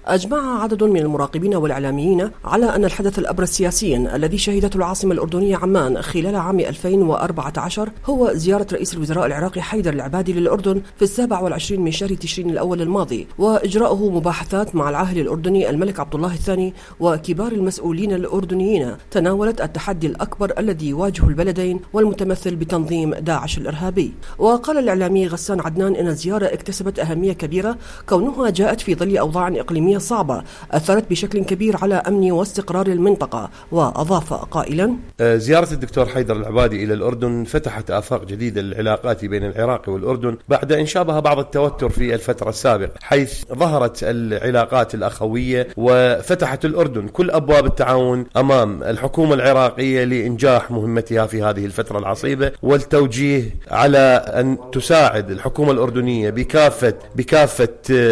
أجمع عدد من المراقبين والإعلاميين على أن الحدث الأبرز سياسيا الذي شهدته العاصمة الأردنية عمان خلال عام 2014 هو زيارة رئيس الوزراء العراقي حيدر العبادي للأردن في 27 من شهر تشرين الأول الماضي، وإجراؤه مباحثات مع العاهل الأردني الملك عبد الله الثاني وكبار المسؤولين الأردنيين تناولت التحدي الأكبر الذي يواجه البلدين والمتمثل بتنظيم داعش الإرهابي. وقال الإعلامي غسان عدنان إن الزيارة اكتسبت أهمية كبيرة كونها جاءت في ظل أوضاع إقليمية صعبة أثرت بشكل كبير على أمن واستقرار المنطقة، وأضاف قائلا: زيارة الدكتور حيدر العبادي إلى الأردن فتحت آفاق جديدة للعلاقات بين العراق والأردن بعد إن شابها بعض التوتر في الفترة السابقة، حيث ظهرت العلاقات الأخوية وفتحت الأردن كل أبواب التعاون أمام الحكومة العراقية لإنجاح مهمتها في هذه الفترة العصيبة، والتوجيه على أن تساعد الحكومة الأردنية بكافة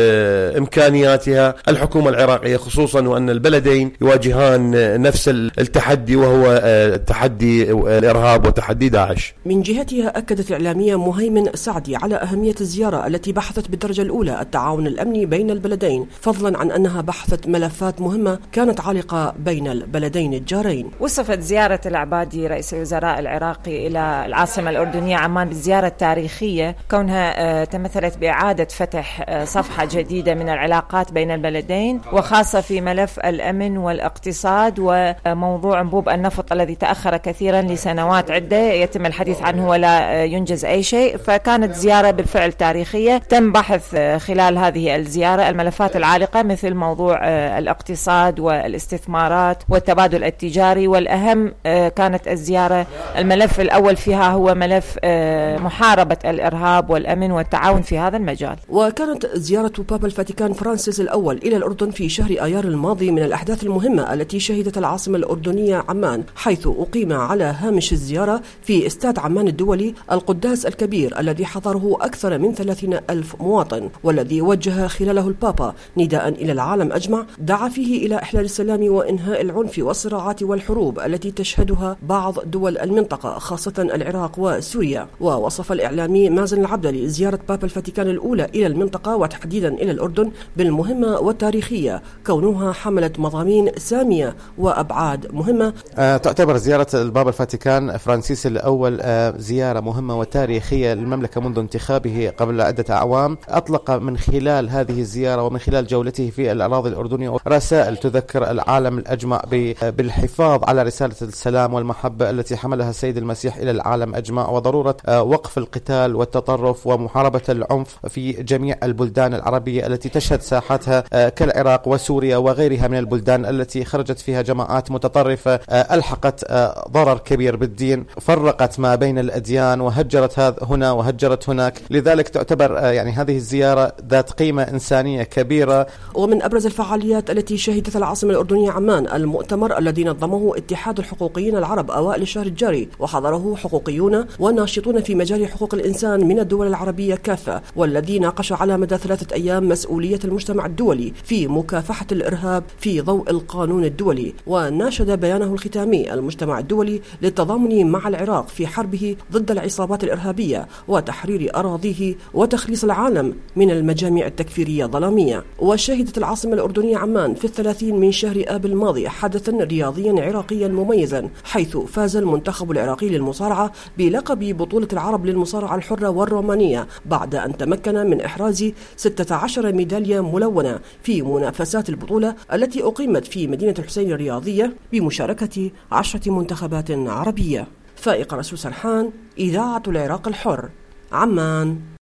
إمكانياتها الحكومة العراقية، خصوصا وأن البلدين يواجهان نفس التحدي وهو تحدي الإرهاب وتحدي داعش. من جهتها أكدت الإعلامية مهيمن سعدي على أهمية الزيارة التي بحثت بالدرجة الأولى التعاون الأمني بين البلدين، فضلا عن أنها بحثت ملفات مهمة كانت عالقة بين البلدين الجارين. وصفت زيارة العبادي رئيس الوزراء العراقي إلى العاصمة الأردنية عمان بالزيارة التاريخية، كونها تمثلت بإعادة فتح صفحة جديدة من العلاقات بين البلدين، وخاصة في ملف الأمن والاقتصاد وموضوع أنبوب النفط الذي تأخر كثيرا لسنوات عدة يتم الحديث عنه ولا ينجز أي شيء. فكانت زيارة بالفعل تاريخية. تم بحث خلال هذه الزيارة الملفات العالقة مثل موضوع الاقتصاد والاستثمارات والتبادل التجاري، والأهم كانت الزيارة الملف الأول فيها هو ملف محاربة الإرهاب والأمن والتعاون في هذا المجال. وكانت زيارة بابا الفاتيكان فرانسيس الأول إلى الأردن في شهر آيار الماضي من الأحداث المهمة التي شهدت العاصمة الأردنية عمان، حيث أقيم على هامش الزيارة في استاد عمان الدولي القداس الكبير الذي حضره أكثر من 30,000 مواطن، والذي وجه خلاله البابا نداء إلى العالم أجمع دعا فيه إلى إحلال السلام وإنهاء العنف والصراعات والحروب التي تشهدها بعض دول المنطقة خاصة العراق وسوريا. ووصف الإعلامي مازن العبدلي زيارة بابا الفاتيكان الأولى إلى المنطقة وتحديدا إلى الأردن بالمهمة والتاريخية، كونها حملت مضامين سامية وأبعاد مهمة. تعتبر زيارة البابا الفاتيكان فرانسيس الأول زيارة مهمة وتاريخية للمملكة منذ انتخابه قبل عدة أعوام. أطلق من خلال هذه الزيارة ومن خلال جولته في الأراضي الأردنية رسائل تذكر العالم الأجمع بالحفاظ على رسالة السلام والمحبة التي حملها السيد المسيح إلى العالم أجمع، وضرورة وقف القتال والتطرف ومحاربة العنف في جميع البلدان العربية التي تشهد ساحتها كالعراق وسوريا وغيرها من البلدان التي خرجت فيها جماعات متطرفة ألحقت ضرر كبير بالدين، فرقت ما بين الأديان وهجرت هنا وهجرت هناك. لذلك تعتبر يعني هذه الزيارة ذات قيمة إنسانية كبيرة. ومن أبرز الفعاليات التي شهدت العاصمة الأردنية عمان المؤتمر الذي نظمه اتحاد الحقوقيين العرب أوائل الشهر الجاري، وحضره حقوقيون وناشطون في مجال حقوق الإنسان من الدول العربية كافة، والذي ناقش على مدى 3 أيام مسؤولية المجتمع الدولي في مكافحة الإرهاب في ضوء القانون الدولي. وناشد بيانه الختامي المجتمع الدولي للتضامن مع العراق في حربه ضد العصابات الإرهابية وتحرير أراضيه وتخليص العالم من المجاميع التكفيرية الظلامية. وشهدت العاصمة الأردنية عمان في 30 من شهر آب الماضي حدثا رياضيا عراقيا مميزا، حيث فاز المنتخب العراقي للمصارعة بلقب بطولة العرب للمصارعة الحرة والرومانية بعد أن تمكن من إحراز 16 ميدالية ملونة في منافسات البطولة التي أقيمت في مدينة الحسين الرياضية بمشاركة 10 منتخبات عربية. فائق رسول سرحان، إذاعة العراق الحر، عمان.